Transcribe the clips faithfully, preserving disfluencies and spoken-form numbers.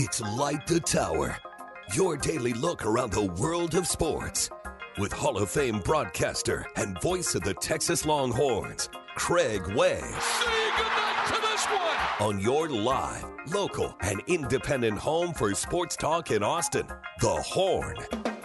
It's Light the Tower, your daily look around the world of sports. With Hall of Fame broadcaster and voice of the Texas Longhorns, Craig Way. Say goodnight to this one! On your live, local, and independent home for sports talk in Austin, The Horn.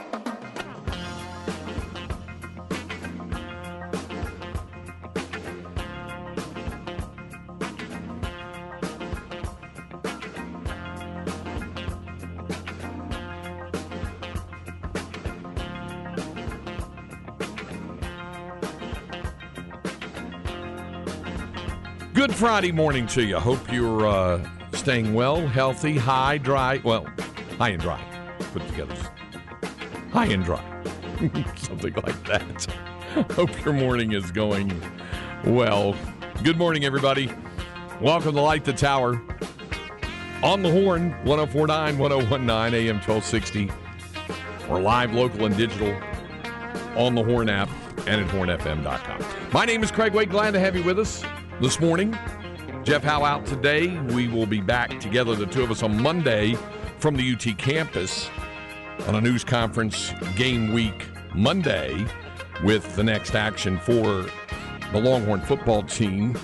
Good Friday morning to you. Hope you're uh, staying well, healthy, high, dry. Well, high and dry. Put together. High and dry. Something like that. Hope your morning is going well. Good morning, everybody. Welcome to Light the Tower. On the Horn, one oh four point nine, one oh one point nine, A M twelve sixty. Or live, local, and digital on the Horn app and at horn f m dot com. My name is Craig Wade. Glad to have you with us this morning. Jeff Howe out today. We will be back together, the two of us, on Monday from the U T campus on a news conference game week Monday with the next action for the Longhorn football team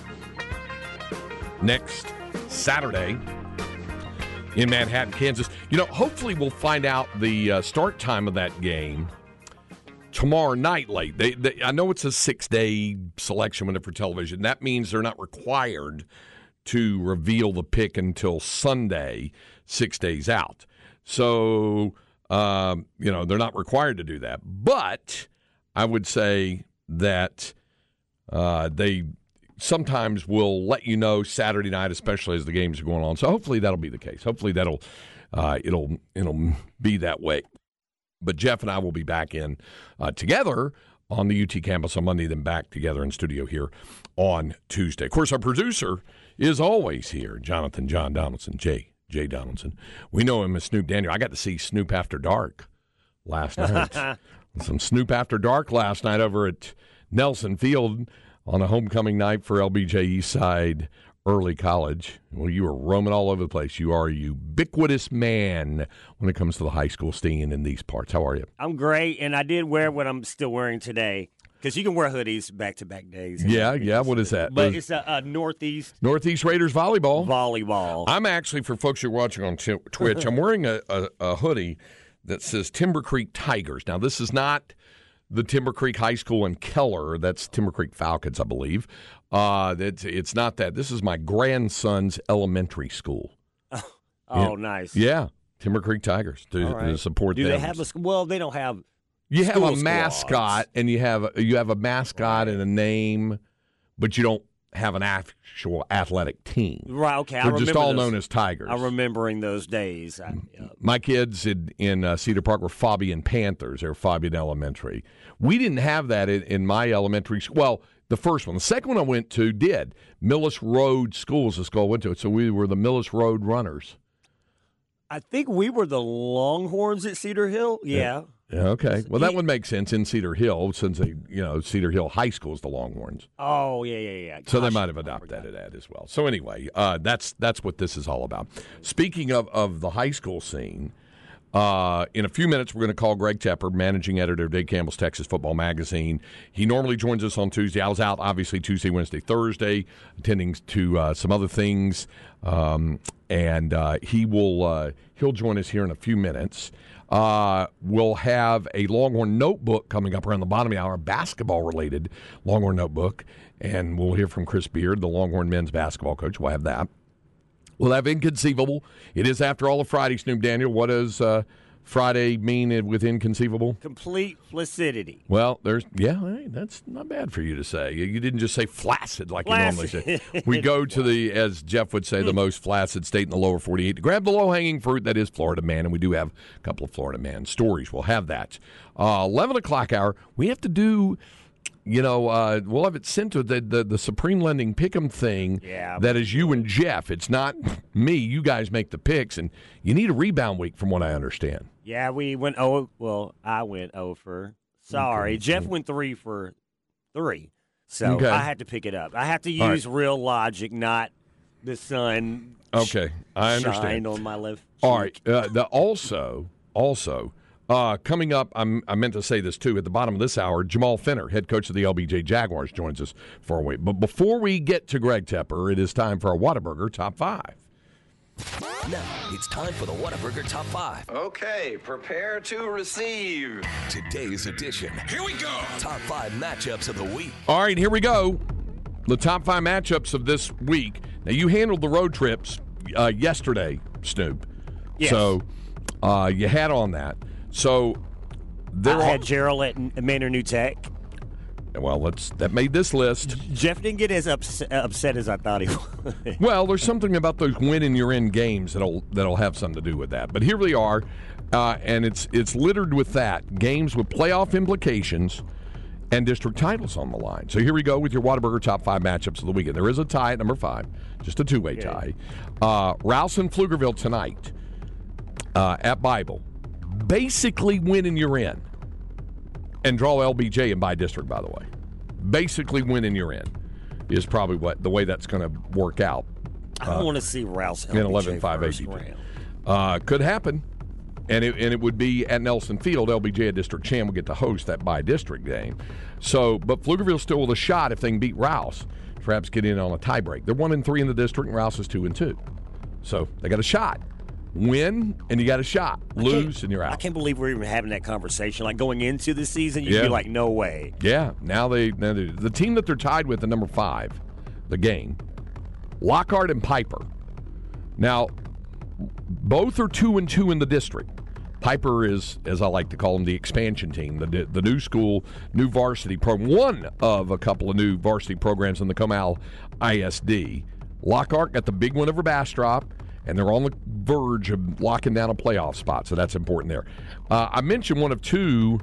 next Saturday in Manhattan, Kansas. You know, hopefully we'll find out the uh, start time of that game tomorrow night late. They, they, I know it's a six-day selection window for television. That means they're not required to reveal the pick until Sunday, six days out. So, um, you know, they're not required to do that. But I would say that uh, they sometimes will let you know Saturday night, especially as the games are going on. So hopefully that'll be the case. Hopefully that'll uh, it'll it'll be that way. But Jeff and I will be back in uh, together on the U T campus on Monday, then back together in studio here on Tuesday. Of course, our producer is always here, Jonathan John Donaldson, Jay, Jay Donaldson. We know him as Snoop Daniel. I got to see Snoop After Dark last night. Some Snoop After Dark last night over at Nelson Field on a homecoming night for L B J Eastside Early College. Well, you are roaming all over the place. You are a ubiquitous man when it comes to the high school scene in these parts. How are you? I'm great, and I did wear what I'm still wearing today, because you can wear hoodies back-to-back days. Yeah, yeah. What is that? But it's a, a Northeast. Northeast Raiders volleyball. Volleyball. I'm actually, for folks who are watching on t- Twitch, I'm wearing a, a, a hoodie that says Timber Creek Tigers. Now, this is not the Timber Creek High School in Keller. That's Timber Creek Falcons, I believe. Uh, it's, it's not that. This is my grandson's elementary school. Oh, yeah. Nice. Yeah, Timber Creek Tigers to, right. to support Do them. they have a – well, they don't have You have a squads. mascot, and you have a, you have a mascot and a name, but you don't have an actual athletic team. Right, okay. They're I just all those. known as Tigers. I'm remembering those days. I, yeah. My kids in, in uh, Cedar Park were Fabian Panthers. They were Fabian Elementary. We didn't have that in, in my elementary school. Well, the first one. The second one I went to did. Millis Road School is the school I went to. So we were the Millis Road Runners. I think we were the Longhorns at Cedar Hill. Yeah. yeah. Yeah, okay. Well, that would make sense in Cedar Hill, since they, you know, Cedar Hill High School is the Longhorns. Oh, yeah, yeah, yeah. Gosh, so they might have adopted that as well. So anyway, uh, that's that's what this is all about. Speaking of, of the high school scene, uh, in a few minutes we're going to call Greg Tepper, managing editor of Dave Campbell's Texas Football Magazine. He normally joins us on Tuesday. I was out, obviously, Tuesday, Wednesday, Thursday, attending to uh, some other things, um, and uh, he will uh, he'll join us here in a few minutes. Uh, we'll have a Longhorn notebook coming up around the bottom of the hour, basketball-related Longhorn notebook, and we'll hear from Chris Beard, the Longhorn men's basketball coach. We'll have that. We'll have Inconceivable. It is, after all, a Friday, Snoop Daniel. What does uh, Friday mean with Inconceivable? Complete flaccidity. Well, there's yeah, hey, that's not bad for you to say. You didn't just say flaccid like Flaccid. you normally say. We go to the, as Jeff would say, the most flaccid state in the lower forty-eight to grab the low-hanging fruit. That is Florida Man, and we do have a couple of Florida Man stories. We'll have that. Uh, eleven o'clock hour, we have to do... You know, uh, we'll have it sent to the, the, the Supreme Lending Pick'em thing. Yeah. That is you and Jeff. It's not me. You guys make the picks, and you need a rebound week from what I understand. Yeah, we went oh. Well, I went oh for. Sorry, okay. Jeff went three for three. So okay. I had to pick it up. I have to use right. real logic, not the sun. Okay, I Shined understand. on my left. All right. Uh, the, also, also uh, coming up, I'm, I meant to say this too. At the bottom of this hour, Jamal Finner, head coach of the L B J Jaguars, joins us for a week. But before we get to Greg Tepper, it is time for our Whataburger Top Five. Now it's time for the Whataburger Top Five. Okay, prepare to receive. Today's edition. Here we go. Top five matchups of the week. All right, here we go. The top five matchups of this week. Now, you handled the road trips uh, yesterday, Snoop. Yes. So uh, you had on that. So there I are, had Gerald at Manor New Tech. Well, let's that made this list. Jeff didn't get as upset, upset as I thought he would. Well, there's something about those win and you're in games that'll that'll have something to do with that. But here we are, uh, and it's it's littered with that games with playoff implications and district titles on the line. So here we go with your Whataburger top five matchups of the weekend. There is a tie at number five, just a two-way tie. Uh, Rouse and Pflugerville tonight uh, at Bible. Basically, win and you're in. And draw L B J in by district, by the way. Basically, win and you're in is probably what the way that's going to work out. I don't uh, want to see Rouse in eleven five A D P. Uh, could happen, and it and it would be at Nelson Field. L B J, a district champ, will get to host that by district game. So, but Pflugerville still with a shot if they can beat Rouse, perhaps get in on a tiebreak. They're one and three in the district, and Rouse is two and two. So they got a shot. Win, and you got a shot. Lose, and you're out. I can't believe we're even having that conversation. Like, going into the season, you'd yeah. be like, no way. Yeah, now they now they, the team that they're tied with, the number five, the game, Lockhart and Piper. Now, both are two and two in the district. Piper is, as I like to call them, the expansion team, the the new school, new varsity program, one of a couple of new varsity programs in the Comal I S D. Lockhart got the big win over Bastrop, and they're on the verge of locking down a playoff spot, so that's important there. Uh, I mentioned one of two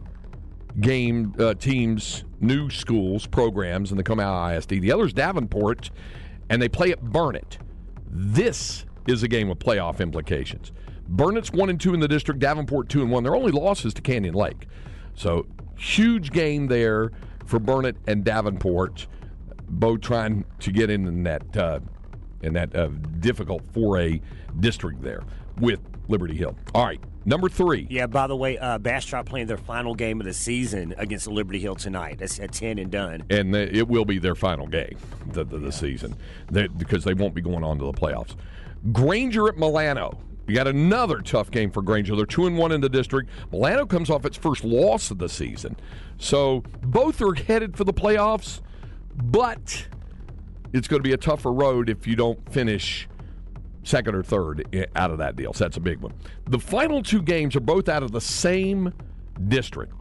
game uh, teams, new schools, programs in the Comal I S D. The other is Davenport, and they play at Burnett. This is a game with playoff implications. Burnett's one and two in the district, Davenport two and one. Their only losses to Canyon Lake. So huge game there for Burnett and Davenport, both trying to get in that uh, in that uh, difficult four A district there with Liberty Hill. All right, number three. Yeah, by the way, uh, Bastrop playing their final game of the season against Liberty Hill tonight. That's at ten and done. And it will be their final game of the, the, the yeah. season they, because they won't be going on to the playoffs. Granger at Milano. You got another tough game for Granger. They're two and one in the district. Milano comes off its first loss of the season. So both are headed for the playoffs, but it's going to be a tougher road if you don't finish second or third out of that deal. So that's a big one. The final two games are both out of the same district.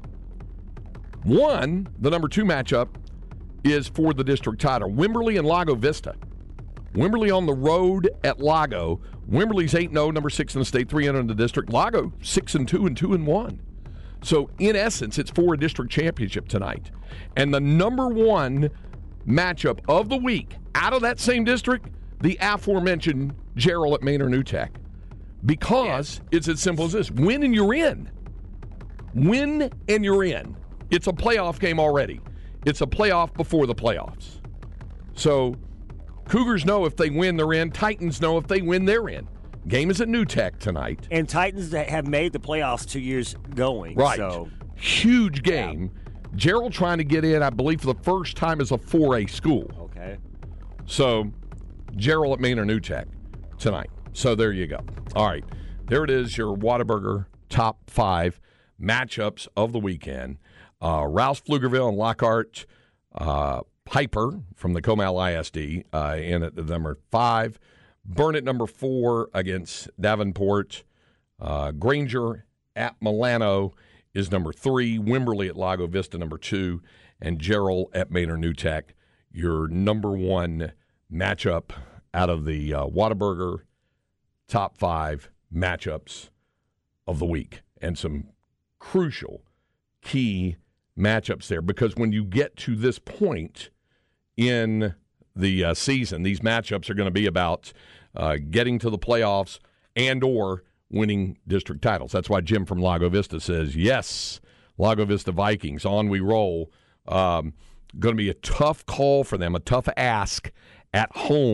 One, the number two matchup, is for the district title. Wimberley and Lago Vista. Wimberley on the road at Lago. Wimberley's eight and oh, number six in the state, three and oh in the district. Lago six and two and two and one. So in essence, it's for a district championship tonight. And the number one matchup of the week out of that same district, the aforementioned Gerald at Manor New Tech. Because yeah. it's as simple as this. Win and you're in. Win and you're in. It's a playoff game already. It's a playoff before the playoffs. So Cougars know if they win, they're in. Titans know if they win, they're in. Game is at New Tech tonight. And Titans have made the playoffs two years going. Right. So. Huge game. Yeah. Gerald trying to get in, I believe, for the first time as a four A school. Okay. So, Gerald at Manor New Tech tonight. So, there you go. All right. There it is, your Whataburger top five matchups of the weekend. Uh, Rouse, Pflugerville, and Lockhart. Uh, Piper from the Comal I S D uh, in at the number five. Burnett number four against Davenport. Uh, Granger at Milano is number three. Wimberley at Lago Vista, number two. And Gerald at Manor New Tech, your number one matchup out of the uh, Whataburger top five matchups of the week. And some crucial, key matchups there. Because when you get to this point in the uh, season, these matchups are going to be about uh, getting to the playoffs and or winning district titles. That's why Jim from Lago Vista says, yes, Lago Vista Vikings, on we roll. Um, going to be a tough call for them, a tough ask at home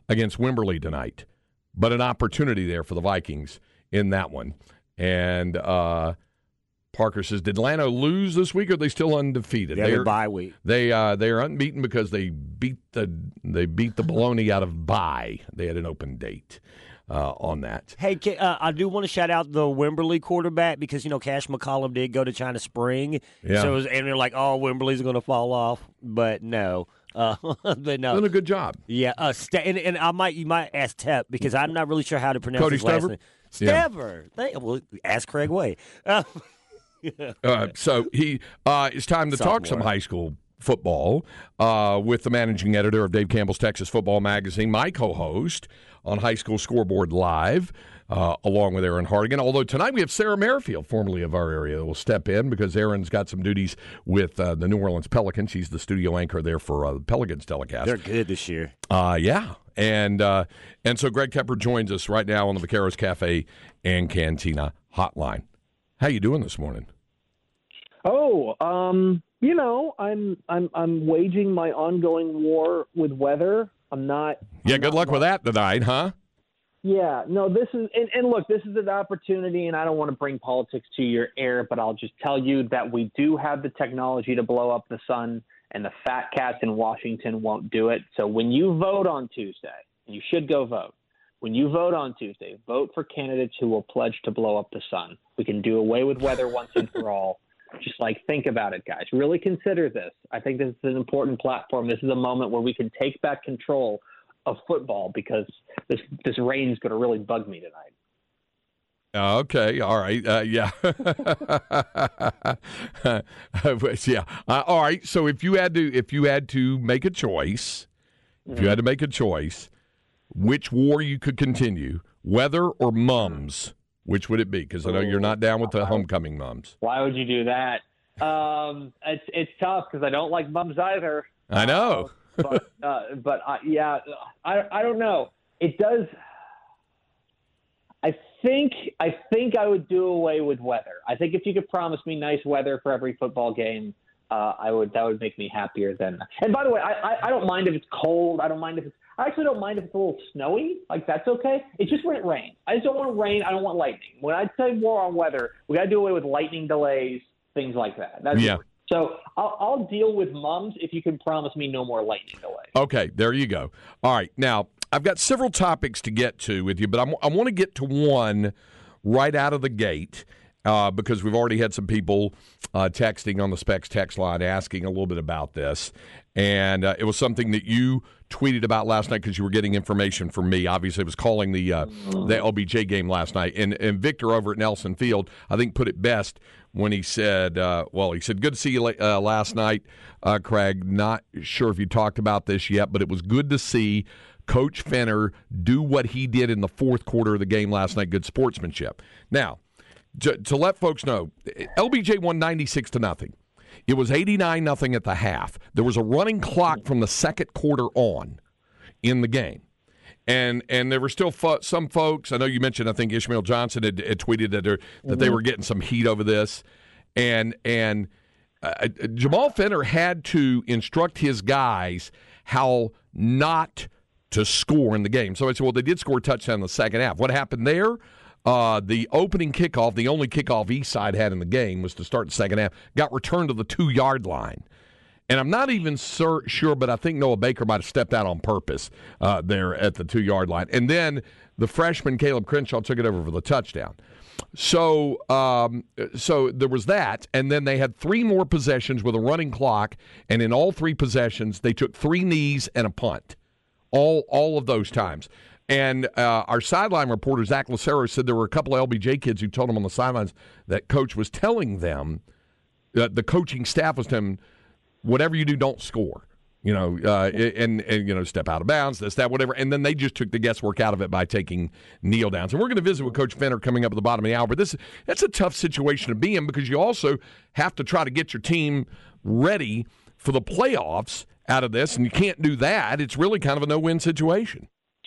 against Wimberley tonight, but an opportunity there for the Vikings in that one. And uh, Parker says, did Lano lose this week, or are they still undefeated? Yeah, they're bye week. They uh, they are unbeaten because they beat the they beat the baloney out of bye. They had an open date uh, on that. Hey, uh, I do want to shout out the Wimberley quarterback because, you know, Cash McCollum did go to China Spring. Yeah. So it was, and they're like, oh, Wimberley's going to fall off. But no. Uh, but no. Doing a good job. Yeah. Uh, St- and, and I might you might ask Tep because I'm not really sure how to pronounce Cody his last Stever? name. Yeah. Stever. They, well, ask Craig Way. Uh, uh, so he uh, it's time to Sophomore. talk some high school football uh, with the managing editor of Dave Campbell's Texas Football Magazine, my co-host on High School Scoreboard Live, uh, along with Aaron Hardigan. Although tonight we have Sarah Merrifield, formerly of our area, that will step in because Aaron's got some duties with uh, the New Orleans Pelicans. She's the studio anchor there for uh, the Pelicans telecast. they're good this year. Uh, yeah. And uh, and so Greg Tepper joins us right now on the Vaqueros Cafe and Cantina hotline. How you doing this morning? Oh, um, you know, I'm I'm I'm waging my ongoing war with weather. I'm not. Yeah, I'm good not luck with that tonight, huh? Yeah, no, this is and, and look, this is an opportunity, and I don't want to bring politics to your ear, but I'll just tell you that we do have the technology to blow up the sun, and the fat cats in Washington won't do it. So when you vote on Tuesday, and you should go vote. When you vote on Tuesday, vote for candidates who will pledge to blow up the sun. We can do away with weather once and for all. Just like think about it, guys. Really consider this. I think this is an important platform. This is a moment where we can take back control of football because this this rain's going to really bug me tonight. Uh, okay, all right, uh, yeah, yeah. Uh, all right. So if you had to, if you had to make a choice, if you had to make a choice, which war you could continue, weather or mums? Which would it be? Because I know you're not down with the homecoming mums. Why would you do that? Um, it's it's tough because I don't like mums either. I know, uh, but uh, but uh, yeah, I I don't know. It does. I think I think I would do away with weather. I think if you could promise me nice weather for every football game, uh, I would. That would make me happier than. And by the way, I, I I don't mind if it's cold. I don't mind if it's. I actually don't mind if it's a little snowy. Like, that's okay. It's just when it rains. I just don't want rain. I don't want lightning. When I say war on weather, we got to do away with lightning delays, things like that. That's yeah. It. So I'll, I'll deal with mums if you can promise me no more lightning delays. Okay, there you go. All right. Now, I've got several topics to get to with you, but I'm, I want to get to one right out of the gate uh, because we've already had some people uh, texting on the Specs text line asking a little bit about this. And uh, it was something that you tweeted about last night because you were getting information from me. Obviously, it was calling the uh, the L B J game last night. And, and Victor over at Nelson Field, I think, put it best when he said, uh, well, he said, good to see you uh, last night, uh, Craig. Not sure if you talked about this yet, but it was good to see Coach Fenner do what he did in the fourth quarter of the game last night. Good sportsmanship. Now, to, to let folks know, L B J won ninety-six to nothing. It was eighty-nine nothing at the half. There was a running clock from the second quarter on in the game. And and there were still fo- some folks, I know you mentioned, I think Ishmael Johnson had, had tweeted that, that mm-hmm. they were getting some heat over this. And, and uh, Jamal Fenner had to instruct his guys how not to score in the game. So I said, well, they did score a touchdown in the second half. What happened there? Uh, the opening kickoff, the only kickoff Eastside had in the game was to start the second half, got returned to the two-yard line. And I'm not even sur- sure, but I think Noah Baker might have stepped out on purpose uh, there at the two-yard line. And then the freshman Caleb Crenshaw took it over for the touchdown. So, um, so there was that, and then they had three more possessions with a running clock, and in all three possessions, they took three knees and a punt, all all of those times. And uh, our sideline reporter, Zach Lucero, said there were a couple of L B J kids who told him on the sidelines that Coach was telling them, that the coaching staff was telling them, whatever you do, don't score. You know, uh, and, and, you know, step out of bounds, this, that, whatever. And then they just took the guesswork out of it by taking kneel downs. And we're going to visit with Coach Fenner coming up at the bottom of the hour. But this that's a tough situation to be in because you also have to try to get your team ready for the playoffs out of this. And you can't do that. It's really kind of a no-win situation.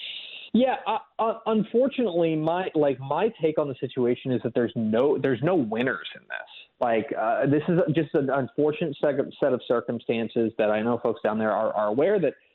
Yeah, uh, unfortunately, my like my take on the situation is that there's no there's no winners in this. Like uh, this is just an unfortunate set of circumstances that I know folks down there are, are aware that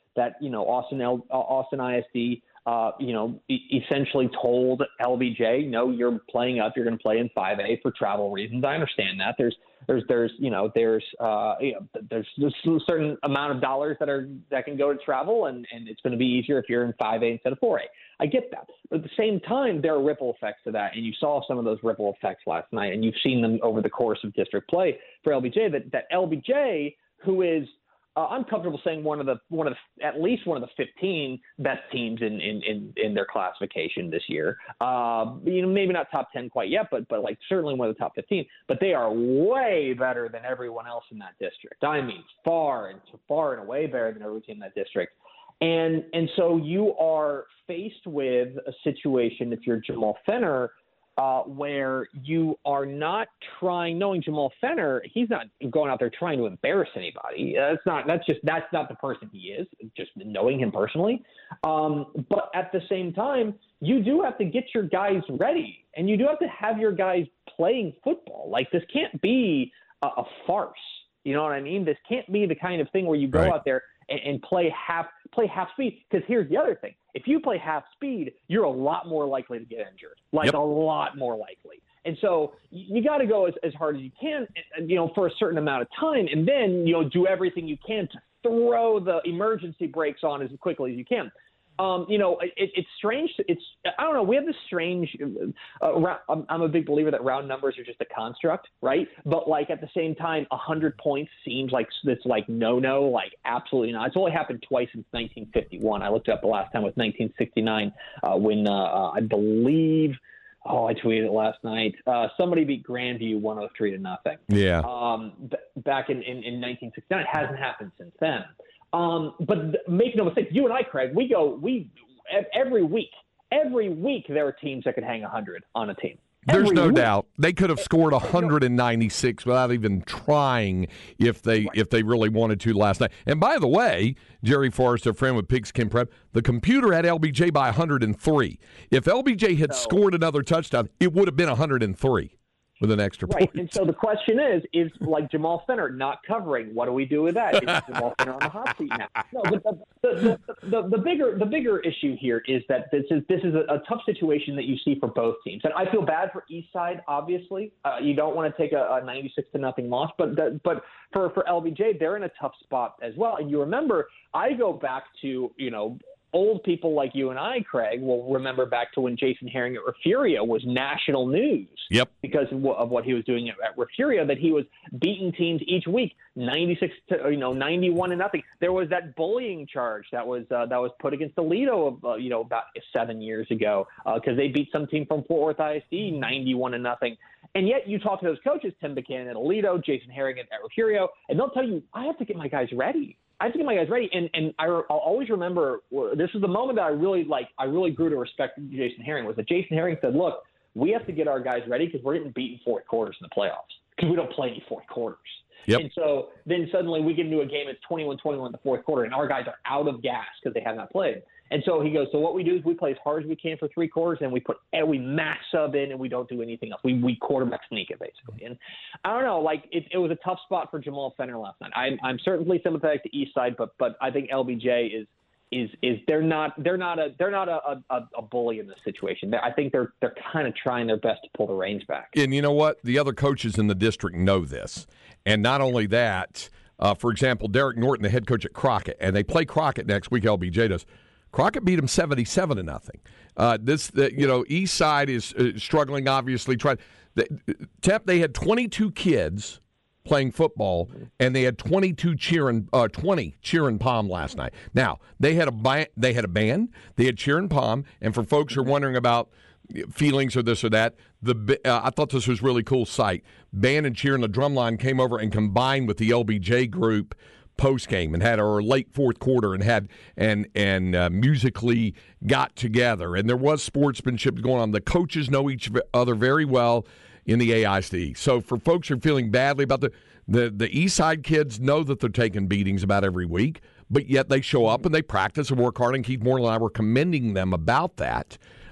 that you know Austin L, Austin I S D. Uh, you know, e- essentially told L B J, no, you're playing up. You're going to play in five A for travel reasons. I understand that. There's, there's, there's, you know, there's, uh, you know, there's, there's a certain amount of dollars that are that can go to travel, and, and it's going to be easier if you're in five A instead of four A. I get that, but at the same time, there are ripple effects to that, and you saw some of those ripple effects last night, and you've seen them over the course of district play for L B J. That that L B J, who is Uh, I'm comfortable saying one of the one of the at least one of the fifteen best teams in in, in, in their classification this year. Uh, you know, maybe not top ten quite yet, but but like certainly one of the top fifteen. But they are way better than everyone else in that district. I mean, far and far and away better than every team in that district. And and so you are faced with a situation if you're Jamal Fenner. Uh, where you are not trying, knowing Jamal Fenner, he's not going out there trying to embarrass anybody. That's not, that's just, that's not the person he is, just knowing him personally. Um, but at the same time, you do have to get your guys ready, and you do have to have your guys playing football. Like, this can't be a, a farce. You know what I mean? This can't be the kind of thing where you go right. out there and, and play half, play half speed. Because here's the other thing. If you play half speed, you're a lot more likely to get injured, like yep. a lot more likely. And so you got to go as, as hard as you can, you know, for a certain amount of time, and then, you know, do everything you can to throw the emergency brakes on as quickly as you can. Um, you know, it, it's strange. It's, I don't know. We have this strange, uh, round, I'm, I'm a big believer that round numbers are just a construct, right? But like at the same time, a hundred points seems like it's like no-no, like absolutely not. It's only happened twice since nineteen fifty-one. I looked it up the last time with nineteen sixty-nine uh, when uh, uh, I believe, oh, I tweeted it last night. Uh, somebody beat Grandview one oh three to nothing. Yeah. Um, b- back in, in, in nineteen sixty-nine. It hasn't happened since then. Um, but th- make no mistake, you and I, Craig, we go, we every week, every week there are teams that could hang one hundred on a team. Every There's no week. doubt they could have scored one hundred ninety-six without even trying if they right. if they really wanted to last night. And by the way, Jerry Forrester, friend with Pigskin Prep, the computer had L B J by one hundred three. If L B J had so, scored another touchdown, it would have been one hundred three. With an extra right. point. And so the question is, is like Jamal Fenner not covering? What do we do with that? Is Jamal Fenner on the hot seat now? No, but the, the, the, the, the bigger the bigger issue here is that this is this is a, a tough situation that you see for both teams. And I feel bad for Eastside, obviously. Uh, you don't want to take a, a ninety-six to nothing loss, but the, but for, for L B J, they're in a tough spot as well. And you remember, I go back to, you know, old people like you and I, Craig, will remember back to when Jason Herring at Refuria was national news. Yep. Because of, of what he was doing at, at Refuria, that he was beating teams each week, ninety-six to you know ninety-one to nothing. There was that bullying charge that was uh, that was put against Toledo, uh, you know, about seven years ago because uh, they beat some team from Fort Worth I S D ninety-one to nothing. And yet you talk to those coaches, Tim Buchanan at Toledo, Jason Herring at, at Refuria, and they'll tell you, I have to get my guys ready. I have to get my guys ready, and and I, I'll always remember this is the moment that I really like. I really grew to respect Jason Herring. Was that Jason Herring said, "Look, we have to get our guys ready because we're getting beaten fourth quarters in the playoffs because we don't play any fourth quarters." Yep. And so then suddenly we get into a game that's twenty-one twenty-one in the fourth quarter, and our guys are out of gas because they have not played. And so he goes, so what we do is we play as hard as we can for three quarters, and we put and we max sub in, and we don't do anything else. We we quarterback sneak it basically. And I don't know, like it, it was a tough spot for Jamal Fenner last night. I'm I'm certainly sympathetic to Eastside, but but I think L B J is is is they're not they're not a they're not a, a, a bully in this situation. They're, I think they're they're kind of trying their best to pull the reins back. And you know what? The other coaches in the district know this, and not only that. Uh, for example, Derek Norton, the head coach at Crockett, and they play Crockett next week. L B J does. Crockett beat them seventy-seven to nothing. Uh, this, the, you know, East Side is uh, struggling. Obviously, trying. The, Tep, they had twenty-two kids playing football, and they had twenty-two cheering, uh, twenty cheering pom last night. Now they had a ba- they had a band, they had cheering pom, and for folks who are wondering about feelings or this or that, the uh, I thought this was a really cool sight. Band and cheer and the drum line came over and combined with the L B J group post game and had our late fourth quarter and had and and uh, musically got together, and there was sportsmanship going on. The coaches know each other very well in the A I S D. So for folks who are feeling badly about the the the East Side kids know that they're taking beatings about every week, but yet they show up and they practice and work hard. And Keith Moore and I were commending them about that.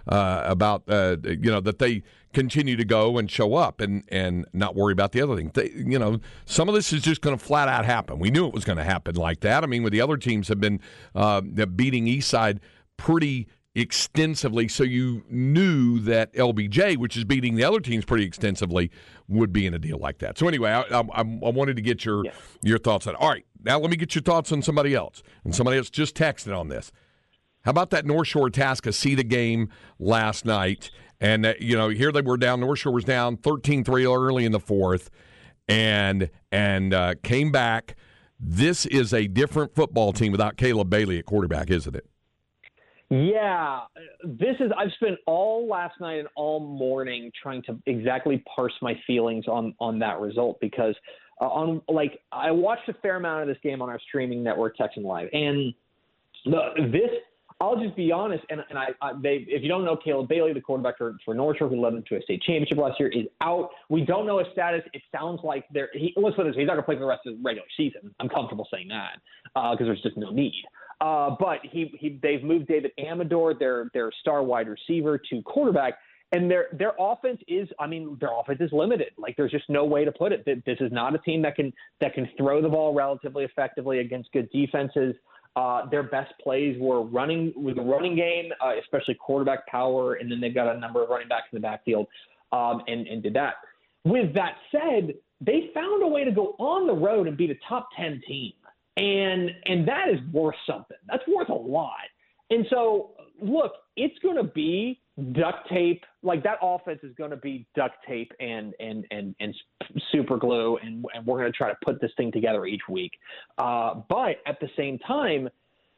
uh, about uh, you know that they continue to go and show up and, and not worry about the other thing. They, you know, some of this is just going to flat out happen. We knew it was going to happen like that. I mean, with the other teams have been uh, beating Eastside pretty extensively, so you knew that L B J, which is beating the other teams pretty extensively, would be in a deal like that. So anyway, I, I, I wanted to get your yeah. your thoughts on it. All right, now let me get your thoughts on somebody else. And somebody else just texted on this. How about that North Shore Atascocita game last night? And, uh, you know, here they were down. North Shore was down thirteen three early in the fourth and and uh, came back. This is a different football team without Caleb Bailey at quarterback, isn't it? Yeah, this is. I've spent all last night and all morning trying to exactly parse my feelings on, on that result because uh, on like I watched a fair amount of this game on our streaming network, Texan Live, and the, this. I'll just be honest, and, and I, I they, if you don't know, Caleb Bailey, the quarterback for, for North Shore, who led them to a state championship last year, is out. We don't know his status. It sounds like they're he, let's put this, he's not going to play for the rest of the regular season. I'm comfortable saying that because uh, there's just no need. Uh, but he, he they've moved David Amador, their their star wide receiver, to quarterback, and their their offense is, I mean, their offense is limited. Like there's just no way to put it. This is not a team that can that can throw the ball relatively effectively against good defenses. Uh, their best plays were running with the running game, uh, especially quarterback power, and then they've got a number of running backs in the backfield, um, and, and did that. With that said, they found a way to go on the road and beat a top ten team, and and that is worth something. That's worth a lot. And so, look, it's going to be duct tape. Like that offense is going to be duct tape and and and and super glue, and, and we're going to try to put this thing together each week. Uh, but at the same time,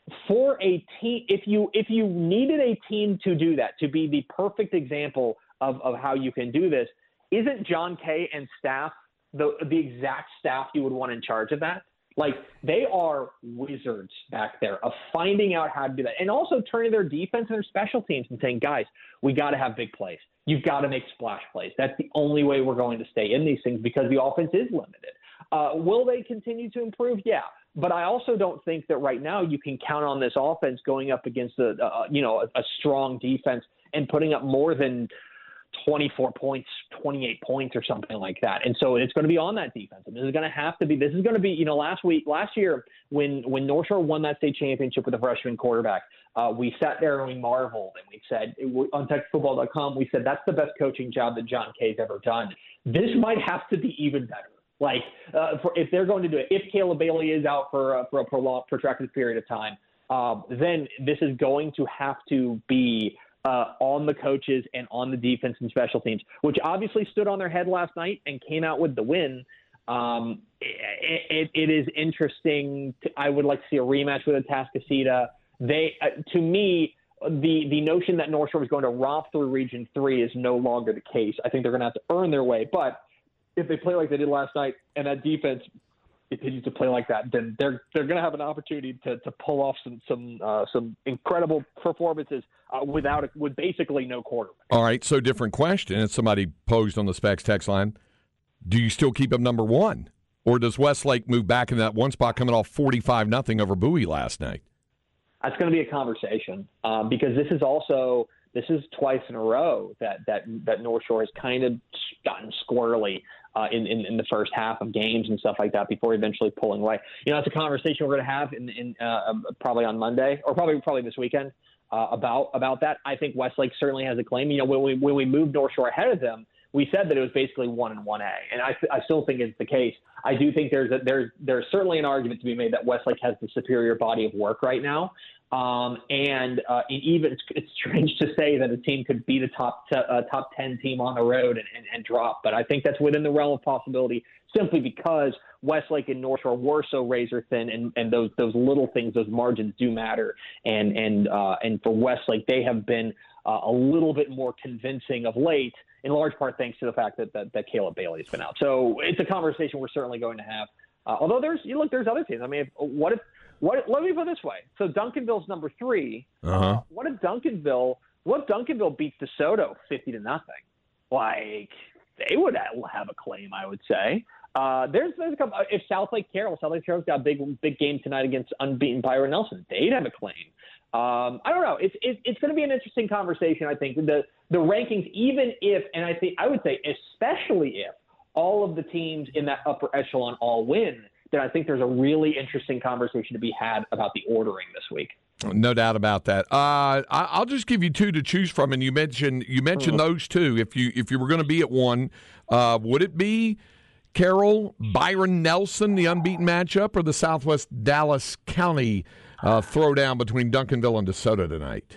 for a team, if you if you needed a team to do that, to be the perfect example of, of how you can do this, isn't John Kay and staff the the exact staff you would want in charge of that? Like, they are wizards back there of finding out how to do that, and also turning their defense and their special teams and saying, guys, we got to have big plays. You've got to make splash plays. That's the only way we're going to stay in these things because the offense is limited. Uh, will they continue to improve? Yeah. But I also don't think that right now you can count on this offense going up against a, a you know, a, a strong defense and putting up more than twenty-four points, twenty-eight points or something like that. And so it's going to be on that defense. And this is going to have to be, this is going to be, you know, last week, last year when, when North Shore won that state championship with a freshman quarterback, uh, we sat there and we marveled and we said on Texas Football dot com, we said, that's the best coaching job that John Kay's ever done. This might have to be even better. Like uh, for, if they're going to do it, if Caleb Bailey is out for, uh, for a prolonged, protracted period of time, um, then this is going to have to be Uh, on the coaches and on the defense and special teams, which obviously stood on their head last night and came out with the win. Um, it, it, it is interesting. To, I would like to see a rematch with Atascocita. They, uh, to me, the the notion that North Shore was going to romp through Region Three is no longer the case. I think they're going to have to earn their way. But if they play like they did last night and that defense continues to play like that, then they're they're going to have an opportunity to to pull off some some uh, some incredible performances uh, without a, with basically no quarterback. All right, so different question. And somebody posed on the Specs text line: do you still keep them number one, or does Westlake move back in that one spot, coming off forty-five nothing over Bowie last night? That's going to be a conversation um, because this is also this is twice in a row that that that North Shore has kind of gotten squirrely uh, in, in in the first half of games and stuff like that before eventually pulling away. You know, it's a conversation we're going to have in, in uh, probably on Monday or probably probably this weekend uh, about about that. I think Westlake certainly has a claim. You know, when we when we moved North Shore ahead of them, we said that it was basically one and one A, and I, I still think it's the case. I do think there's a, there's there's certainly an argument to be made that Westlake has the superior body of work right now. Um, and uh, even it's, it's strange to say that a team could beat a top t- uh, top ten team on the road and, and, and drop, but I think that's within the realm of possibility simply because Westlake and North Shore were so razor thin, and, and those those little things, those margins do matter. And and uh, and for Westlake, they have been uh, a little bit more convincing of late, in large part thanks to the fact that that, that Caleb Bailey has been out. So it's a conversation we're certainly going to have. Uh, although there's you look, there's other teams. I mean, if, what if What, let me put it this way. So Duncanville's number three. Uh-huh. Uh, what if Duncanville? What if Duncanville beats DeSoto fifty to nothing? Like they would have a claim, I would say. Uh, there's, there's a couple. If South Lake Carroll, South Lake Carroll's got a big big game tonight against unbeaten Byron Nelson, they'd have a claim. Um, I don't know. It's it's, it's going to be an interesting conversation. I think the the rankings, even if, and I think I would say especially if all of the teams in that upper echelon all win, then I think there's a really interesting conversation to be had about the ordering this week. No doubt about that. Uh, I'll just give you two to choose from, and you mentioned you mentioned mm-hmm. those two. If you if you were going to be at one, uh, would it be Carroll, Byron Nelson, the unbeaten matchup, or the Southwest Dallas County uh, throwdown between Duncanville and DeSoto tonight?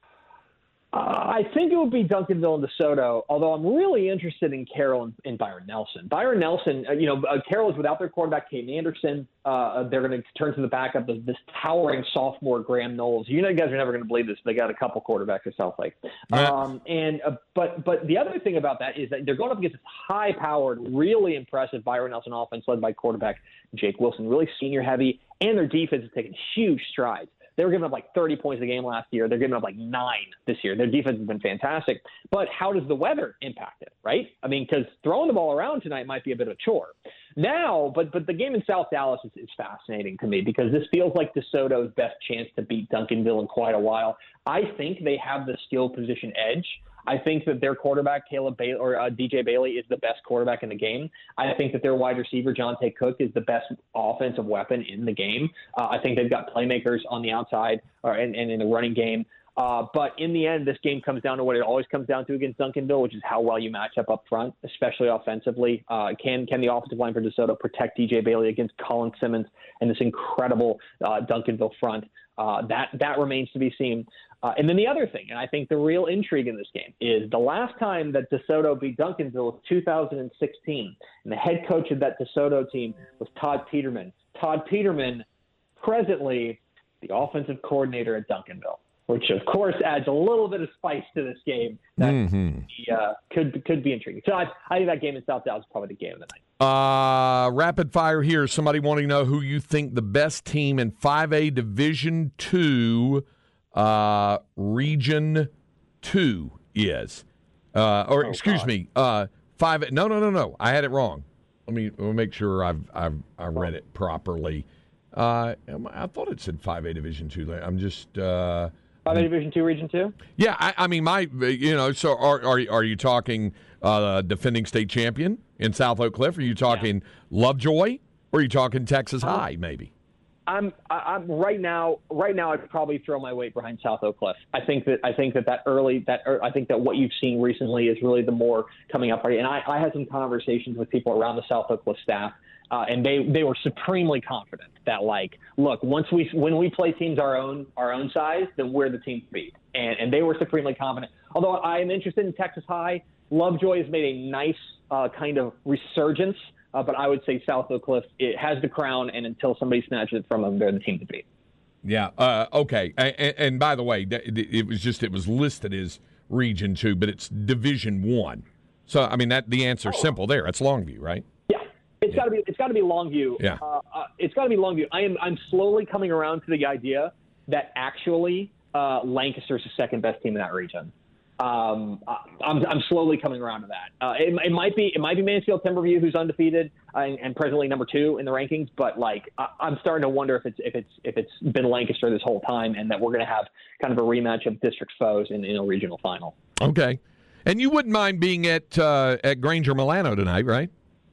Uh, I think it would be Duncanville and DeSoto, although I'm really interested in Carroll and, and Byron Nelson. Byron Nelson, uh, you know, uh, Carroll is without their quarterback, Caden Anderson. Uh, they're going to turn to the backup of this towering sophomore, Graham Knowles. You know, you guys are never going to believe this. They got a couple quarterbacks at Southlake. Um, and uh, but but the other thing about that is that they're going up against this high-powered, really impressive Byron Nelson offense led by quarterback Jake Wilson, really senior-heavy, and their defense is taking huge strides. They were giving up like thirty points a game last year. They're giving up like nine this year. Their defense has been fantastic. But how does the weather impact it, right? I mean, because throwing the ball around tonight might be a bit of a chore. Now, but but the game in South Dallas is, is fascinating to me because this feels like DeSoto's best chance to beat Duncanville in quite a while. I think they have the skill position edge. I think that their quarterback, Caleb Bailey, or uh, D J Bailey, is the best quarterback in the game. I think that their wide receiver, Jonte Cook, is the best offensive weapon in the game. Uh, I think they've got playmakers on the outside or and, and in the running game. Uh, but in the end, this game comes down to what it always comes down to against Duncanville, which is how well you match up up front, especially offensively. Uh, can can the offensive line for DeSoto protect D J Bailey against Colin Simmons and this incredible uh, Duncanville front? Uh, that that remains to be seen. Uh, and then the other thing, and I think the real intrigue in this game, is the last time that DeSoto beat Duncanville was two thousand sixteen, and the head coach of that DeSoto team was Todd Peterman. Todd Peterman, presently the offensive coordinator at Duncanville, which of course adds a little bit of spice to this game that mm-hmm. uh, could could be intriguing. So I, I think that game in South Dallas is probably the game of the night. Uh, rapid fire here. Somebody wanting to know who you think the best team in five A Division two, uh, Region two is. Uh, or, oh, excuse God. me, uh, five A. No, no, no, no. I had it wrong. Let me, let me make sure I've, I've I read it properly. Uh, I thought it said five A Division two. I'm just... Uh, five A Division two, Region two? Yeah, I, I mean, my, you know, so are are, are you talking uh, defending state champion in South Oak Cliff? Are you talking yeah. Lovejoy? Or are you talking Texas um, High, maybe? I'm I'm right now. Right now, I'd probably throw my weight behind South Oak Cliff. I think that I think that that early that I think that what you've seen recently is really the more coming up party. And I, I had some conversations with people around the South Oak Cliff staff, uh, and they they were supremely confident that like, look, once we when we play teams our own our own size, then we're the team to beat. And and they were supremely confident. Although I am interested in Texas High, Lovejoy has made a nice uh, kind of resurgence. Uh, but I would say South Oak Cliff, it has the crown, and until somebody snatches it from them, they're the team to beat. Yeah, uh, okay. And, and by the way, it was just it was listed as Region two, but it's Division one. So, I mean, that the answer's oh. simple there. It's Longview, right? Yeah. It's yeah. got to be it's got to be Longview. Yeah. Uh, uh, it's got to be Longview. I am I'm slowly coming around to the idea that actually uh, Lancaster's the second best team in that region. Um, I'm, I'm slowly coming around to that. Uh, it, it might be it might be Mansfield Timberview, who's undefeated uh, and, and presently number two in the rankings. But like, I, I'm starting to wonder if it's if it's if it's been Lancaster this whole time, and that we're going to have kind of a rematch of district foes in, in a regional final. Okay, and you wouldn't mind being at uh, at Granger Milano tonight, right?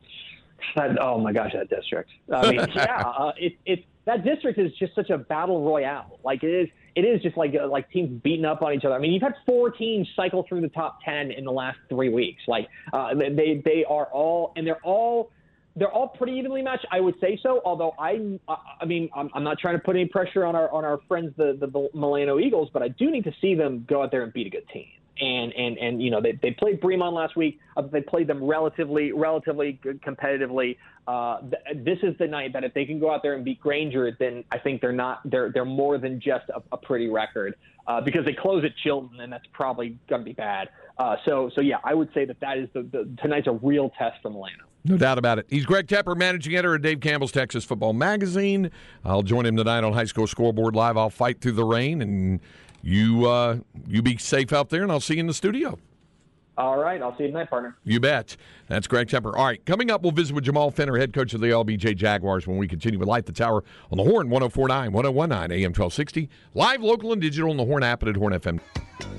That, oh my gosh, that district! I mean, yeah, uh, it it that district is just such a battle royale. Like it is. It is just like like teams beating up on each other. I mean, you've had four teams cycle through the top ten in the last three weeks. Like uh, they they are all and they're all they're all pretty evenly matched. I would say so. Although I I mean I'm, I'm not trying to put any pressure on our on our friends the the Milano Eagles, but I do need to see them go out there and beat a good team. And and and you know they they played Bremond last week. Uh, they played them relatively relatively good competitively. Uh, th- this is the night that if they can go out there and beat Granger, then I think they're not they're they're more than just a, a pretty record uh, because they close at Chilton, and that's probably going to be bad. Uh, so so yeah, I would say that that is the, the tonight's a real test for Milano. No doubt about it. He's Greg Tepper, managing editor of Dave Campbell's Texas Football Magazine. I'll join him tonight on High School Scoreboard Live. I'll fight through the rain and. You uh, you be safe out there, and I'll see you in the studio. All right. I'll see you tonight, partner. You bet. That's Greg Tepper. All right. Coming up, we'll visit with Jamal Fenner, head coach of the L B J Jaguars, when we continue with Light the Tower on the Horn, one oh four point nine, one oh one point nine, A M twelve sixty. Live, local, and digital on the Horn app and at Horn F M.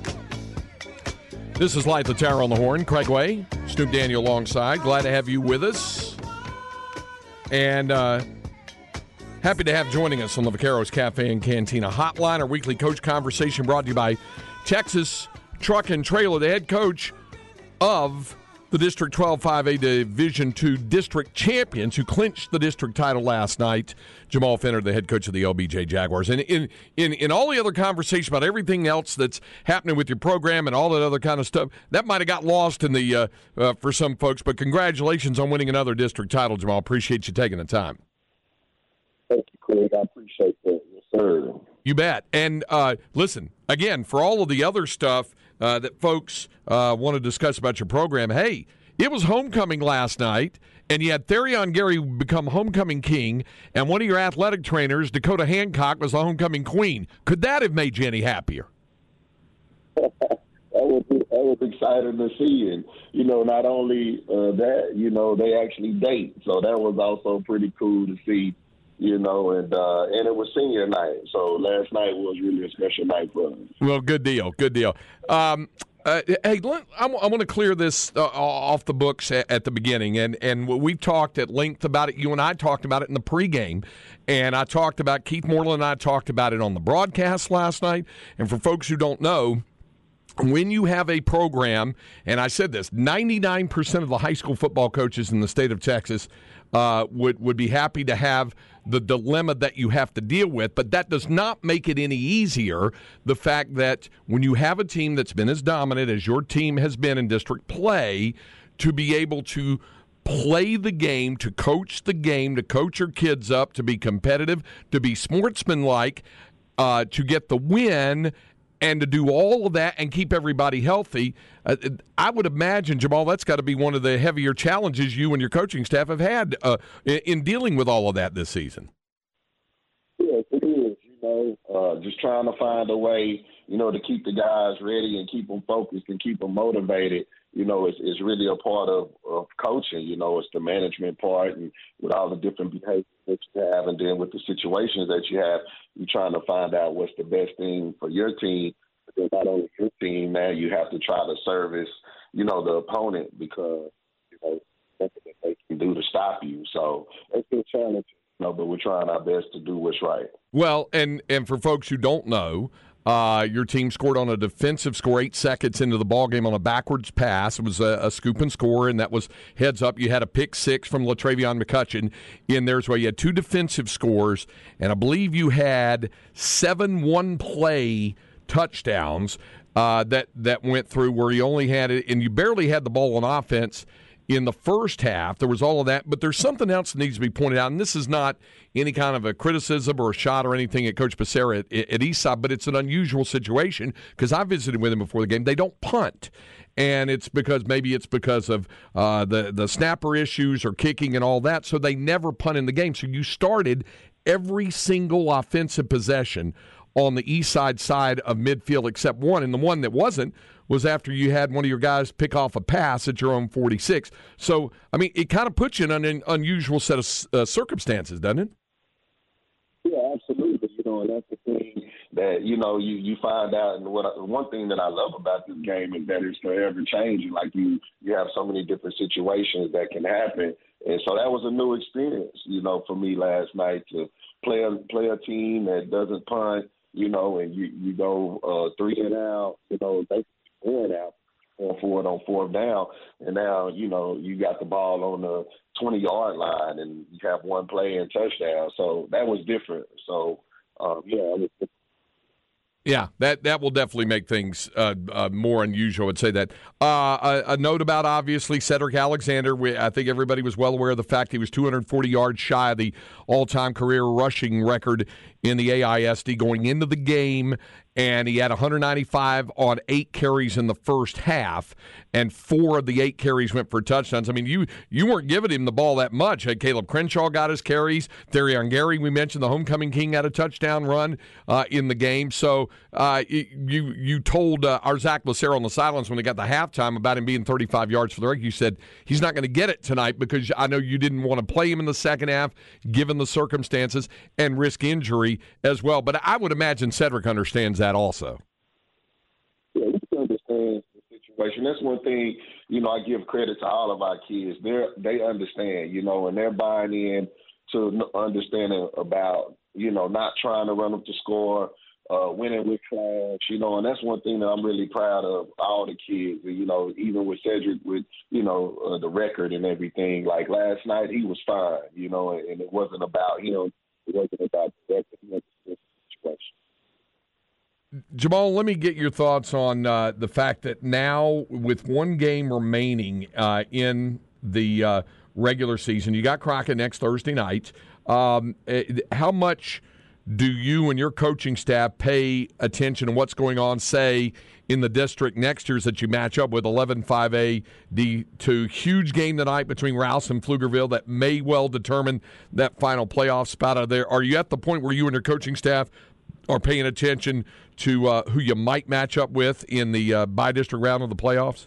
This is Light the Tower on the Horn. Craig Way, Snoop Daniel alongside. Glad to have you with us. And uh, happy to have joining us on the Vaqueros Cafe and Cantina Hotline, our weekly coach conversation brought to you by Texas Truck and Trailer, the head coach of the District twelve five A Division two District Champions, who clinched the district title last night. Jamal Fenner, the head coach of the L B J Jaguars. And in, in, in all the other conversation about everything else that's happening with your program and all that other kind of stuff, that might have got lost in the uh, uh, for some folks. But congratulations on winning another district title, Jamal. Appreciate you taking the time. Thank you, Craig. I appreciate that. Yes, sir. You bet. And uh, listen, again, for all of the other stuff Uh, that folks uh, want to discuss about your program. Hey, it was homecoming last night, and you had Therion Gary become homecoming king, and one of your athletic trainers, Dakota Hancock, was the homecoming queen. Could that have made you any happier? that, was, that was exciting to see. And, you know, not only uh, that, you know, they actually date. So that was also pretty cool to see. You know, and uh, and it was senior night, so last night was really a special night for us. Well, good deal, good deal. Um, uh, hey, let, I, I want to clear this uh, off the books at, at the beginning, and and we talked at length about it. You and I talked about it in the pregame, and I talked about Keith Moreland and I talked about it on the broadcast last night. And for folks who don't know, when you have a program, and I said this, ninety-nine percent of the high school football coaches in the state of Texas uh, would, would be happy to have the dilemma that you have to deal with, but that does not make it any easier, the fact that when you have a team that's been as dominant as your team has been in district play, to be able to play the game, to coach the game, to coach your kids up, to be competitive, to be sportsmanlike, uh, to get the win, and to do all of that and keep everybody healthy. Uh, I would imagine, Jamal, that's got to be one of the heavier challenges you and your coaching staff have had uh, in dealing with all of that this season. Yes, it is. You know, uh, just trying to find a way, you know, to keep the guys ready and keep them focused and keep them motivated. You know, it's, it's really a part of, of coaching. You know, it's the management part, and with all the different behaviors that you have, and then with the situations that you have, you're trying to find out what's the best thing for your team. But then not only your team, man, you have to try to service, you know, the opponent, because, you know, nothing that they can do to stop you. So it's been challenging, you know, but we're trying our best to do what's right. Well, and, and for folks who don't know, Uh, your team scored on a defensive score eight seconds into the ballgame on a backwards pass. It was a, a scoop and score, and that was heads up. You had a pick six from LaTravion McCutcheon in there as well. You had two defensive scores, and I believe you had seven one-play touchdowns uh, that, that went through where you only had it, and you barely had the ball on offense in the first half. There was all of that, but there's something else that needs to be pointed out, and this is not any kind of a criticism or a shot or anything at Coach Becerra at, at Eastside, but it's an unusual situation because I visited with him before the game. They don't punt, and it's because maybe it's because of uh, the, the snapper issues or kicking and all that, so they never punt in the game. So you started every single offensive possession on the east side side of midfield except one, and the one that wasn't was after you had one of your guys pick off a pass at your own forty-six. So, I mean, it kind of puts you in an unusual set of uh, circumstances, doesn't it? Yeah, absolutely. You know, and that's the thing that, you know, you, you find out. And what I, one thing that I love about this game is that it's forever changing. Like, you, you have so many different situations that can happen. And so that was a new experience, you know, for me last night to play a, play a team that doesn't punt, you know, and you, you go uh, three and out, you know, they going out going for it on fourth down, and now, you know, you got the ball on the twenty-yard line, and you have one play and touchdown. So that was different. So, um, yeah, it was Yeah, that, that will definitely make things uh, uh, more unusual, I'd say that. Uh, a, a note about, obviously, Cedric Alexander. We, I think everybody was well aware of the fact he was two hundred forty yards shy of the all-time career rushing record in the A I S D going into the game, and he had one hundred ninety-five on eight carries in the first half, and four of the eight carries went for touchdowns. I mean, you you weren't giving him the ball that much. Caleb Crenshaw got his carries. Therion Gary, we mentioned, the homecoming king, had a touchdown run uh, in the game. So uh, you you told uh, our Zach Lucero on the sidelines when they got the halftime about him being thirty-five yards for the record. You said he's not going to get it tonight because I know you didn't want to play him in the second half, given the circumstances, and risk injury as well. But I would imagine Cedric understands that also. Yeah, we can understand the situation. That's one thing, you know, I give credit to all of our kids. They they understand, you know, and they're buying in to understanding about, you know, not trying to run up the score, uh, winning with class, you know, and that's one thing that I'm really proud of all the kids, you know, even with Cedric with, you know, uh, the record and everything. Like last night, he was fine, you know, and it wasn't about him. It wasn't about the record. It was the situation. Jamal, let me get your thoughts on uh, the fact that now, with one game remaining uh, in the uh, regular season, you got Crockett next Thursday night. Um, how much do you and your coaching staff pay attention to what's going on, say, in the district next year that you match up with eleven five A D two? Huge game tonight between Rouse and Pflugerville that may well determine that final playoff spot out of there. Are you at the point where you and your coaching staff are paying attention to uh, who you might match up with in the uh, by-district round of the playoffs?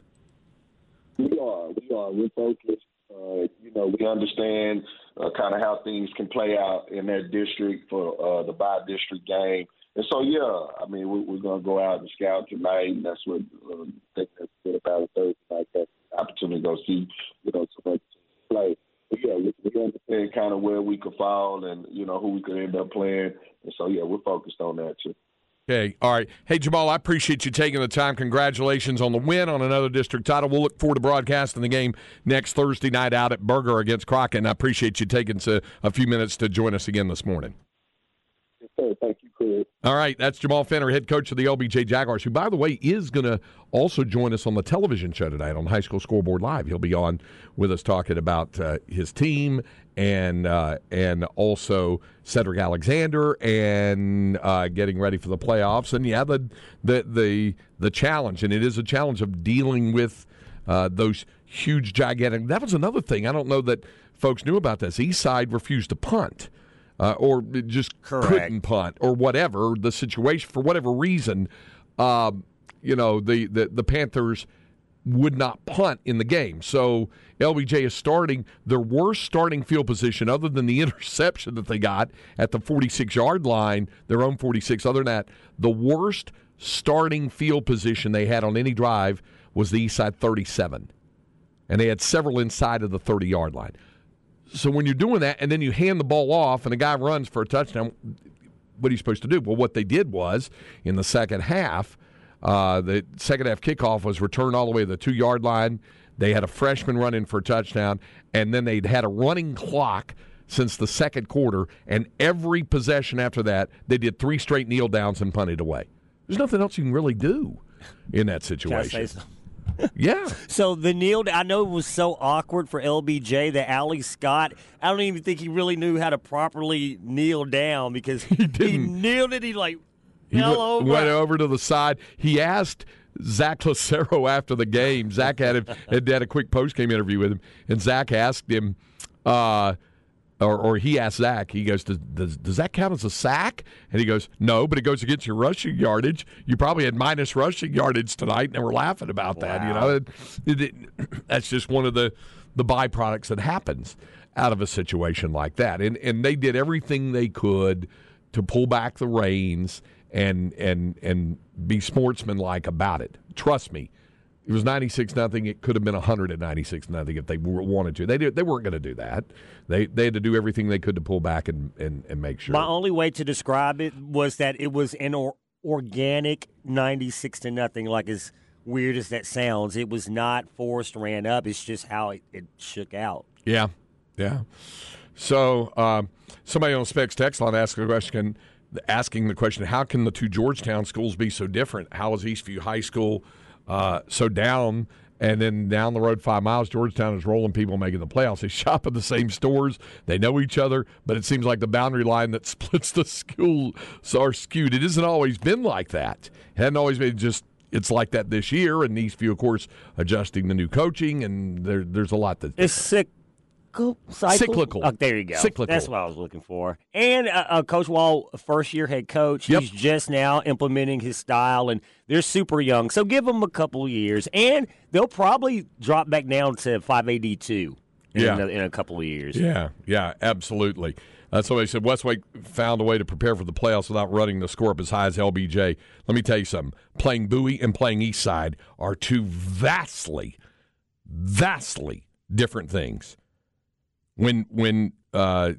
We are. We are. We're focused. Uh, you know, we understand uh, kind of how things can play out in that district for uh, the by-district game. And so, yeah, I mean, we, we're going to go out and scout tonight, and that's what uh, I think that's good about Thursday night, that opportunity to go see, you know, some play. But, yeah, we, we understand kind of where we could fall and, you know, who we could end up playing. And so, yeah, we're focused on that, too. Okay, all right. Hey, Jamal, I appreciate you taking the time. Congratulations on the win on another district title. We'll look forward to broadcasting the game next Thursday night out at Berger against Crockett, and I appreciate you taking a few minutes to join us again this morning. Yes, sir. Thank you, Chris. All right, that's Jamal Fenner, head coach of the L B J Jaguars, who, by the way, is going to also join us on the television show tonight on High School Scoreboard Live. He'll be on with us talking about uh, his team and uh, and also Cedric Alexander and uh, getting ready for the playoffs. And, yeah, the the the, the challenge, and it is a challenge of dealing with uh, those huge, gigantic – that was another thing. I don't know that folks knew about this. Eastside refused to punt. Uh, or just Correct. couldn't punt, or whatever the situation, for whatever reason, uh, you know, the, the, the Panthers would not punt in the game. So L B J is starting their worst starting field position, other than the interception that they got at the forty-six-yard line, their own forty-six. Other than that, the worst starting field position they had on any drive was the Eastside thirty-seven. And they had several inside of the thirty-yard line. So when you're doing that and then you hand the ball off and a guy runs for a touchdown, what are you supposed to do? Well, what they did was, in the second half, uh, the second half kickoff was returned all the way to the two-yard line. They had a freshman run in for a touchdown, and then they'd had a running clock since the second quarter, and every possession after that, they did three straight kneel downs and punted away. There's nothing else you can really do in that situation. Can I say so? Yeah. So the kneel, I know it was so awkward for L B J that Ali Scott, I don't even think he really knew how to properly kneel down, because he, he kneeled it, he like he fell went, over. went over to the side. He asked Zach Lucero after the game. Zach had, him, had had a quick post-game interview with him, and Zach asked him, uh, or, or he asked Zach, he goes, does, does, does that count as a sack? And he goes, no, but it goes against your rushing yardage. You probably had minus rushing yardage tonight, and they were laughing about that. Wow. You know, it, it, it, that's just one of the, the byproducts that happens out of a situation like that. And and they did everything they could to pull back the reins and and and be sportsmanlike about it. Trust me. It was ninety-six nothing. It could have been one hundred ninety-six nothing if they wanted to. They did, they weren't going to do that. They they had to do everything they could to pull back and, and, and make sure. My only way to describe it was that it was an or, organic ninety-six to nothing. Like, as weird as that sounds, it was not forced, ran up. It's just how it, it shook out. Yeah, yeah. So um, somebody on Specs text line asked a question, asking the question: how can the two Georgetown schools be so different? How is Eastview High School Uh, so down And then down the road five miles, Georgetown is rolling people making the playoffs. They shop at the same stores. They know each other, but it seems like the boundary line that splits the schools are skewed. It hasn't always been like that. It hadn't always been just it's like that this year. And Eastview, of course, adjusting the new coaching, and there, there's a lot that it's sick. Cycle? Cyclical. Oh, there you go. Cyclical. That's what I was looking for. And uh, uh, Coach Wall, first-year head coach, yep. he's just now implementing his style, and they're super young. So give them a couple years, and they'll probably drop back down to five A D two in, yeah. a, in a couple of years. Yeah, yeah, absolutely. Uh, somebody said Westlake found a way to prepare for the playoffs without running the score up as high as L B J. Let me tell you something. Playing Bowie and playing Eastside are two vastly, vastly different things. When when uh,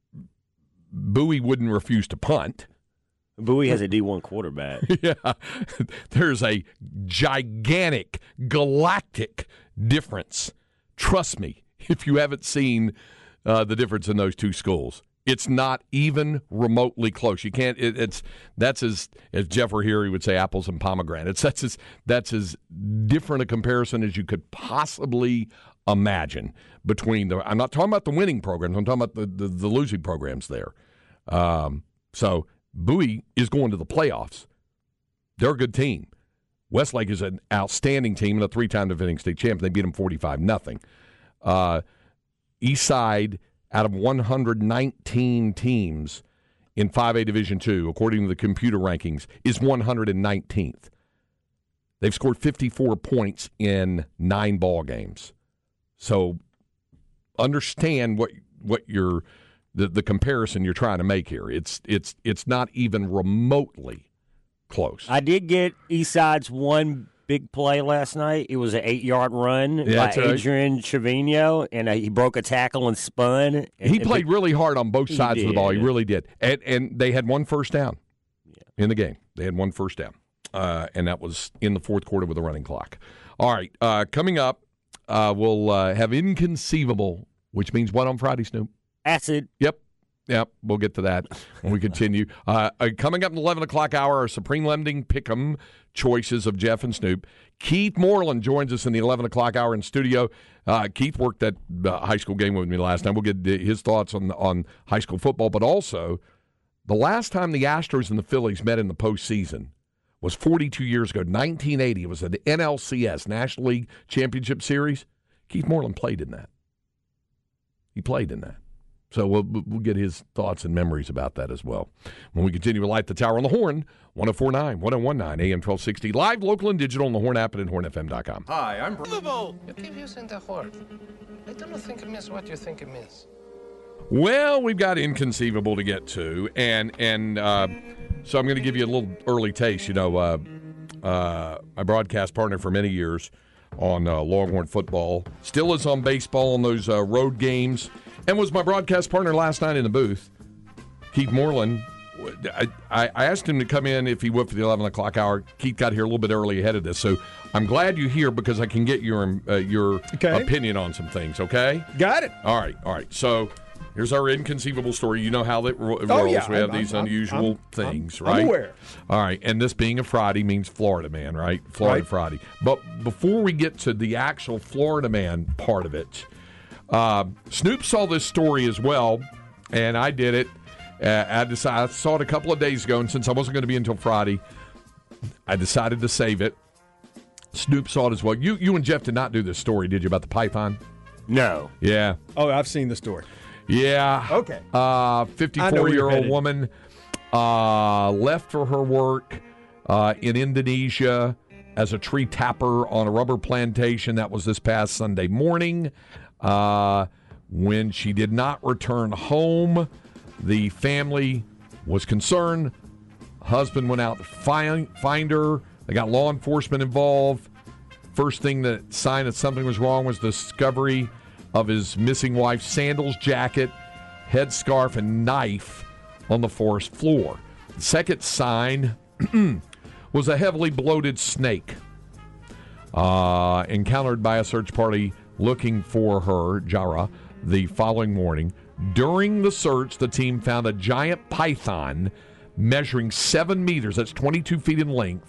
Bowie wouldn't refuse to punt. Bowie has a D one quarterback. Yeah. There's a gigantic, galactic difference. Trust me, if you haven't seen uh, the difference in those two schools. It's not even remotely close. You can't. It, it's that's as as Jeff were here, he would say apples and pomegranates. That's as that's as different a comparison as you could possibly imagine between the. I'm not talking about the winning programs. I'm talking about the the, the losing programs there. Um, so Bowie is going to the playoffs. They're a good team. Westlake is an outstanding team and a three-time defending state champion. They beat them forty-five nothing. Uh, Eastside, out of one hundred nineteen teams in five A Division two, according to the computer rankings, is one hundred nineteenth. They've scored fifty-four points in nine ball games. So understand what what you're the, the comparison you're trying to make here. It's it's it's not even remotely close. I did get Eastside's one big play last night. It was an eight-yard run yeah, by Adrian right. Trevino, and uh, he broke a tackle and spun. And, he and played the, really hard on both sides did, of the ball. He yeah. really did. And and they had one first down yeah. in the game. They had one first down, uh, and that was in the fourth quarter with a running clock. All right, uh, coming up, uh, we'll uh, have Inconceivable, which means what on Friday, Snoop? Acid. Yep. Yep, we'll get to that when we continue. Uh, uh, coming up in the eleven o'clock hour, our Supreme Lending Pick'em choices of Jeff and Snoop. Keith Moreland joins us in the eleven o'clock hour in studio. Uh, Keith worked that uh, high school game with me last night. We'll get his thoughts on on high school football, but also the last time the Astros and the Phillies met in the postseason was forty-two years ago, nineteen eighty. It was an N L C S, National League Championship Series. Keith Moreland played in that. He played in that. So we'll, we'll get his thoughts and memories about that as well. When we continue to Light the Tower on the Horn, one oh four point nine, one oh one point nine, A M twelve sixty, live, local, and digital on the Horn app and at horn f m dot com. Hi, I'm... You keep using the word. I don't think it means what you think it means. Well, we've got Inconceivable to get to, and and uh, so I'm going to give you a little early taste. You know, uh, uh, my broadcast partner for many years on uh, Longhorn football, still is on baseball on those uh, road games, and was my broadcast partner last night in the booth, Keith Moreland. I, I asked him to come in if he would for the eleven o'clock hour. Keith got here a little bit early ahead of this, so I'm glad you're here because I can get your uh, your okay. opinion on some things, okay? Got it. All right, all right. So here's our Inconceivable story. You know how it ro- rolls. Oh, yeah. We have I'm, these I'm, unusual I'm, things, I'm, right? I'm aware. All right, and this being a Friday means Florida Man, right? Florida right. Friday. But before we get to the actual Florida Man part of it, uh, Snoop saw this story as well, and I did it. Uh, I, decided, I saw it a couple of days ago, and since I wasn't going to be until Friday, I decided to save it. Snoop saw it as well. You you and Jeff did not do this story, did you, about the python? No. Yeah. Oh, I've seen the story. Yeah. Okay. Uh, fifty-four-year-old woman uh, left for her work uh, in Indonesia as a tree tapper on a rubber plantation. That was this past Sunday morning. Uh, when she did not return home, the family was concerned. Husband went out to find, find her. They got law enforcement involved. First thing that sign that something was wrong was the discovery of his missing wife's sandals, jacket, headscarf, and knife on the forest floor. The second sign was a heavily bloated snake uh, encountered by a search party looking for her, Jara, the following morning. During the search, the team found a giant python measuring seven meters, that's twenty-two feet in length,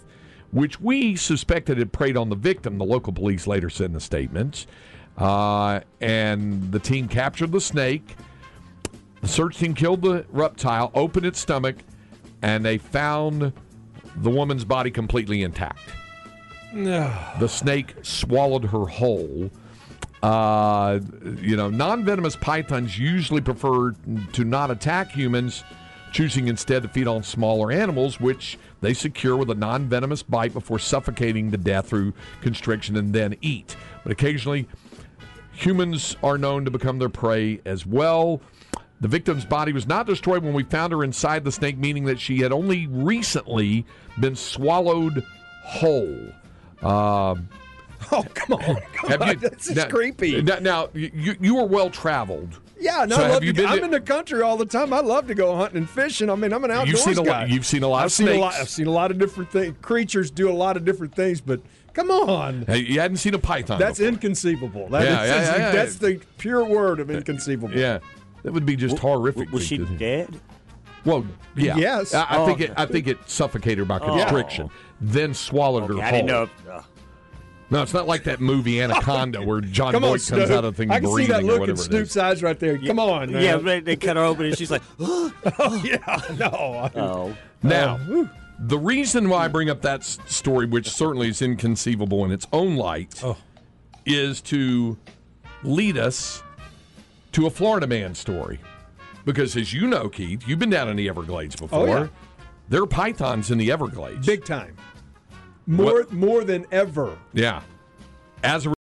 which we suspected had preyed on the victim, the local police later said in the statements. Uh, and the team captured the snake. The search team killed the reptile, opened its stomach, and they found the woman's body completely intact. The snake swallowed her whole. Uh, you know, non-venomous pythons usually prefer to not attack humans, choosing instead to feed on smaller animals, which they secure with a non-venomous bite before suffocating to death through constriction and then eat. But occasionally, humans are known to become their prey as well. The victim's body was not destroyed when we found her inside the snake, meaning that she had only recently been swallowed whole. Um, oh, come on. Come have on. You, this is now, creepy. Now, now you, you are well-traveled. Yeah, no, so I love you to, been I'm to, in the country all the time. I love to go hunting and fishing. I mean, I'm an outdoors you've seen a guy. Lot, you've seen a lot I've of seen snakes. A lot, I've seen a lot of different things. Creatures do a lot of different things, but come on. Hey, you hadn't seen a python That's before. inconceivable. That yeah, is, yeah, yeah, yeah, that's the pure word of inconceivable. Yeah. That would be just w- horrific. Was she dead? Well, yeah. Yes. I, I Oh, think okay. it. I think it suffocated her by constriction, Oh. then swallowed Okay, her I whole. didn't know. If, uh, No, it's not like that movie Anaconda where John Come on, Boyd comes Snoop. out of the thing I can see breathing that or look in whatever it Snoop's is. eyes right there. Come on, man. yeah, they, they cut her open and she's like, oh, yeah, no. oh. Now, Uh, the reason why I bring up that s- story, which certainly is inconceivable in its own light, Oh. is to lead us to a Florida man story. Because as you know, Keith, you've been down in the Everglades before. Oh, yeah. There are pythons in the Everglades. Big time. More, What- more than ever. Yeah. As a